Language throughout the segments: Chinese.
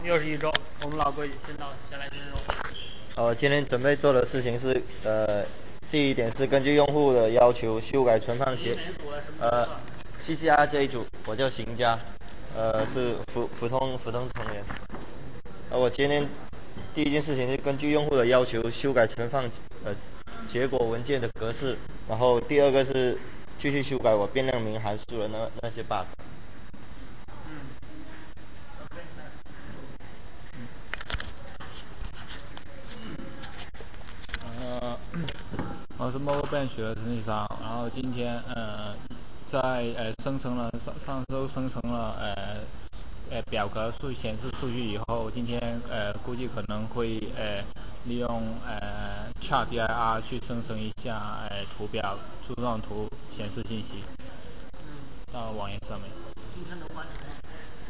又是一周，我们老规矩，先来新任务。 今天准备做的事情是，第一点是根据用户的要求修改存放你哪组的什么角呃色？ ，CCR 这一组，我叫邢家，是普通成员。我今天第一件事情是根据用户的要求修改存放结果文件的格式，然后第二个是继续修改我变量名函数的那些 bug。 OK， 我是 Mobile Bench 的陈启商，然后今天在生成了上周生成了表格显示数据以后，今天估计可能会利用Chart.dir 去生成一下图表柱状图显示信息到网页上面。 今天能完成吗？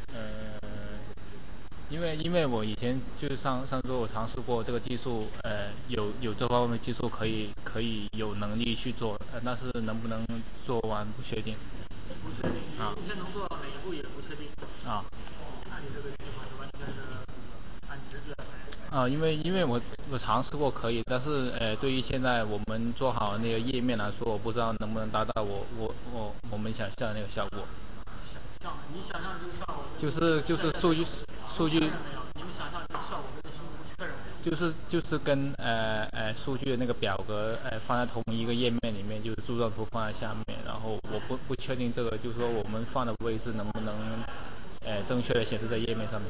因为我以前就是上周我尝试过这个技术，有这方面的技术可以有能力去做，但是能不能做完不确定。 不确定。你今天能做到哪一步也不确定。 啊。 那你这个计划是完全是按直觉来。 因为我尝试过可以，但是对于现在我们做好那个页面来说，我不知道能不能达到我们想象的那个效果。 你想象这个效果就是数据确认没有？你们想象这个效果跟用户确认没有？ 就是跟数据的那个表格放在同一个页面里面，就是柱状图放在下面，然后我不确定这个就是说我们放的位置能不能正确的显示在页面上面。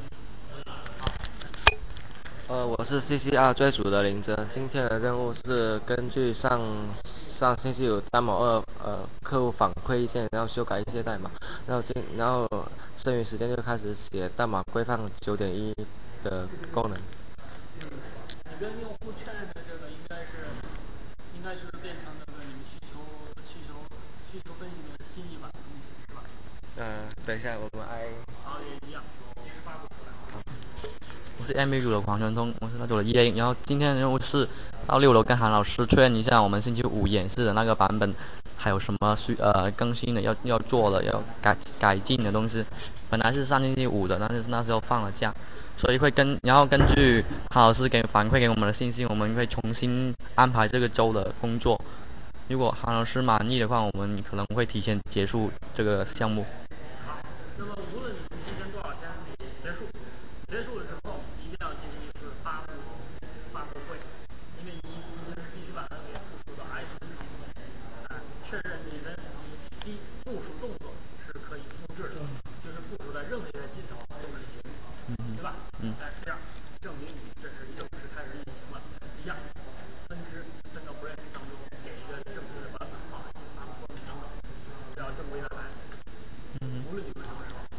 我是 CCR 追组的林哲，今天的任务是根据上星期有代码二客户反馈意见，然后修改一些代码，然后剩余时间就开始写代码规范9.1的功能。 你跟用户确认的这个应该是变成那个你们需求分析里面的新一版的东西是吧？ 等一下， 好，也一样，临时发布出来。 我是 MB 组的黄全通，我是那组的 EA。然后今天的任务是到6楼跟韩老师确认一下我们星期五演示的那个版本，还有什么更新的要做的要改进的东西。本来是上星期五的，但是那时候放了假，所以然后根据韩老师反馈给我们的信息，我们会重新安排这个周的工作。如果韩老师满意的话，我们可能会提前结束这个项目。 好，那么无论你们提前多少天结束的时候一定要进行一次发布会，因为你必须把它给部署到 IC 上面，确认你的部署动作是可以复制的，就是部署在任何一个机场都可行，对吧？这样证明你这是正式开始运行了。第二，分到 branch 当中给一个正确的版本号，发布说明等等，只要正规的来，无论你们什么时候。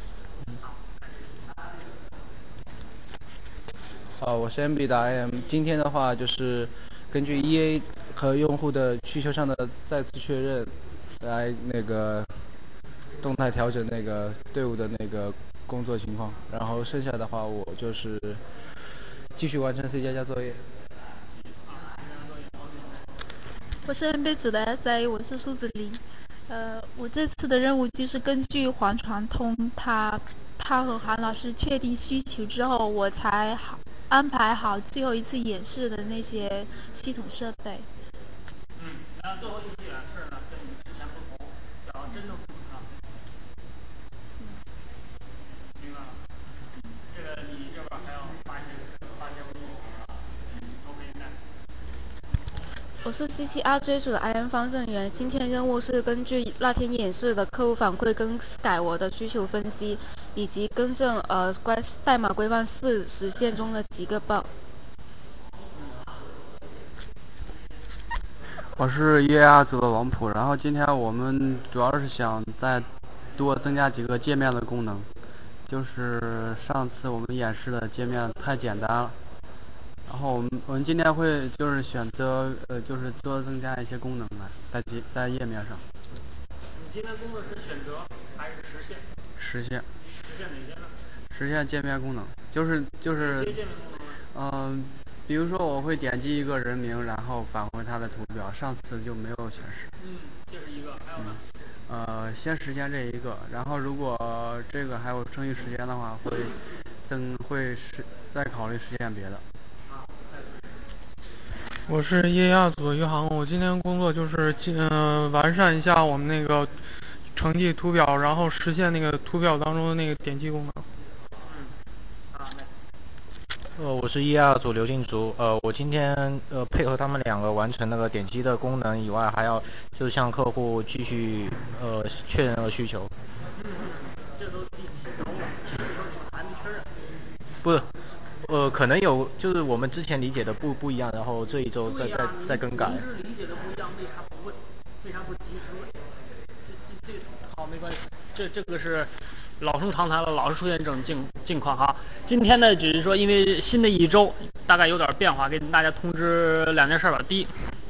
我是 MB 的 IM。今天的话就是根据 EA 和用户的需求上的再次确认，来那个动态调整那个队伍的那个工作情况。然后剩下的话，我就是继续完成 C 加加作业。 我是 NB 组的 SA，我是苏子林。我这次的任务就是根据黄传通他和韩老师确定需求之后，我才安排好最后一次演示的那些系统设备。 然后最后一次演示呢，跟你们之前不同，要真正明白了。这个你这边还要发一些工作啊。OK，那。 我是 CCR 追组的 IM 方正源，今天任务是根据那天演示的客户反馈更改我的需求分析，以及更正代码规范4实现中的几个 bug。 我是 EAR 组的王普，然后今天我们主要是想再多增加几个界面的功能，就是上次我们演示的界面太简单了，然后我们今天会就是选择就是多增加一些功能来在页面上。 你今天工作是选择还是实现？ 实现哪些呢？ 实现界面功能，就是哪些界面功能呢？ 比如说我会点击一个人名，然后返回他的图表，上次就没有显示。 这是一个，还有呢？ 先实现这一个，然后如果这个还有剩余时间的话，会等会再考虑实现别的。 我是EAR组的余杭，我今天工作就是完善一下我们那个成绩图表，然后实现那个图表当中的那个点击功能。 我是ER组刘静竹，我今天配合他们两个完成那个点击的功能以外，还要就是向客户继续确认那个需求。 这都第几周了？是不是还没确认？ 不是，可能有就是我们之前理解的不一样，然后这一周再更改。 明知理解的不一样，为啥不问？为啥不及时问？这好，没关系，这个是老生常谈了，老是出现这种境况哈。今天呢，只是说因为新的一周大概有点变化，给大家通知2件事吧。第一，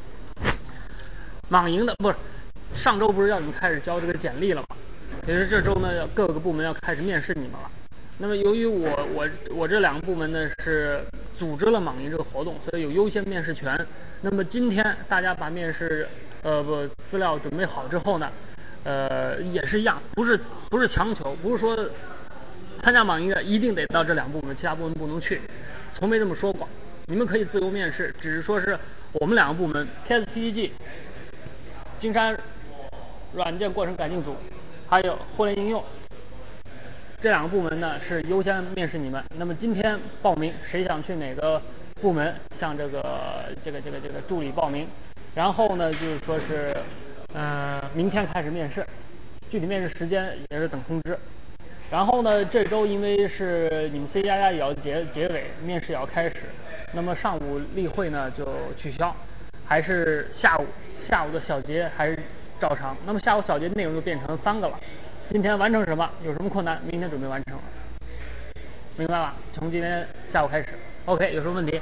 莽营的不是上周不是要你们开始交这个简历了吗？也就是这周呢，各个部门要开始面试你们了。那么由于我这2个部门呢是组织了莽营这个活动，所以有优先面试权。那么今天大家把面试资料准备好之后呢，也是一样，不是强求，不是说参加莽营的一定得到这2部门，其他部门不能去，从没这么说过。你们可以自由面试，只是说是我们2个部门 KSPG 金山软件过程改进组，还有互联应用这2个部门呢是优先面试你们。那么今天报名，谁想去哪个部门，向这个助理报名，然后呢就是说是明天开始面试，具体面试时间也是等通知。然后呢，这周因为是你们 C++ 也要结尾，面试也要开始，那么上午例会呢就取消，还是下午的小节还是照常。那么下午小节内容就变成3个了。今天完成什么？有什么困难？明天准备完成了，明白吧？从今天下午开始。OK， 有什么问题？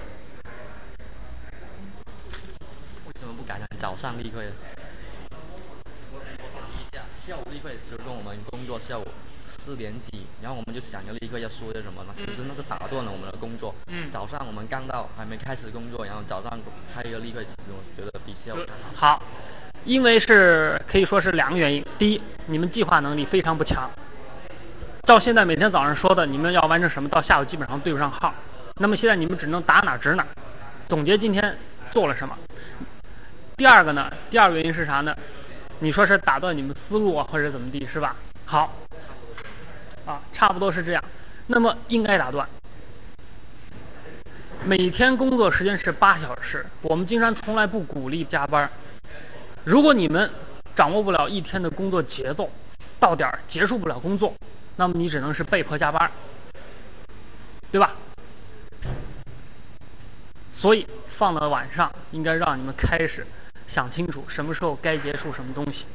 为什么不改成早上例会？我想提一下，下午例会，比如说我们工作下午4点几，然后我们就想着立刻要说些什么呢？其实那是打断了我们的工作。早上我们刚到，还没开始工作，然后早上开一个例会，其实我觉得比下午好。好，因为是可以说是2个原因。第一，你们计划能力非常不强。照现在每天早上说的，你们要完成什么，到下午基本上对不上号。那么现在你们只能打哪指哪，总结今天做了什么。第二个原因是啥呢？你说是打断你们思路啊，或者怎么地，是吧？好，差不多是这样。那么应该打断。每天工作时间是8小时，我们金山从来不鼓励加班。如果你们掌握不了一天的工作节奏，到点结束不了工作，那么你只能是被迫加班，对吧？所以放到晚上，应该让你们开始想清楚什么时候该结束什么东西，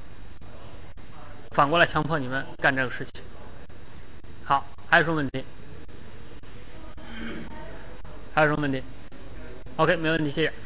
反过来强迫你们干这个事情。好，还有什么问题？还有什么问题？ OK， 没问题，谢谢。